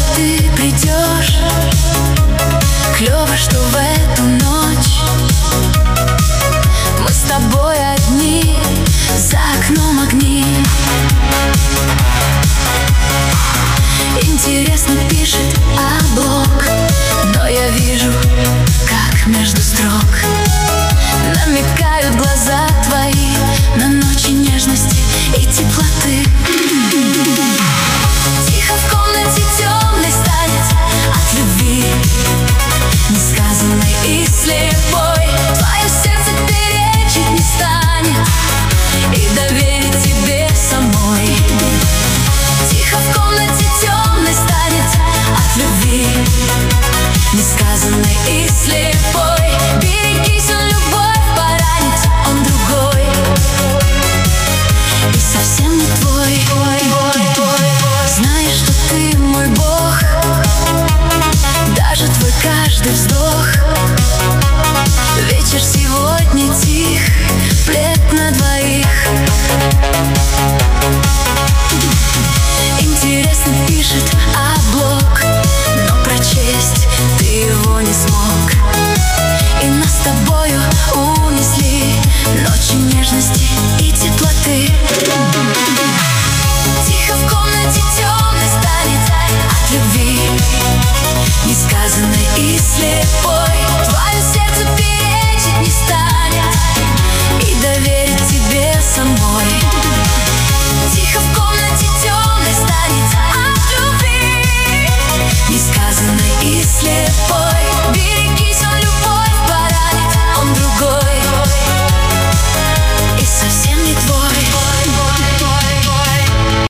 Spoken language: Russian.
ты придешь. Клево, что в эту ночь мы с тобой одни, за окном огни. Интересно пишет облак, но я вижу, как между строк намекают глаза твои на ночи нежности и теплоты. Тихо в комнате темной станет от любви, несказанной и слепой. Твое сердце перечить не станет и доверить тебе самой. Тихо в комнате темной станет от любви, несказанной и слепой. Берегись, он любовь поранит, он другой и совсем не твой. Знаешь, что ты мой Бог, даже твой каждый вздох